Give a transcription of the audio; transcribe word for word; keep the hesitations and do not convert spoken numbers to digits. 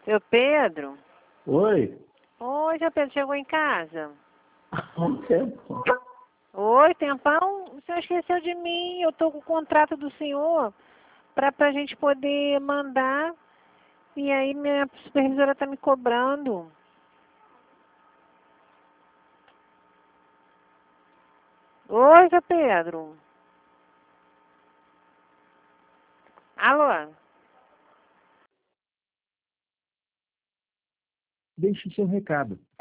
Seu Pedro? Oi. Oi, seu Pedro, chegou em casa? Há um tempo. Oi, tempão? O senhor esqueceu de mim, eu tô com o contrato do senhor para a gente poder mandar e aí minha supervisora tá me cobrando. Oi, seu Pedro? Alô? Deixe seu recado.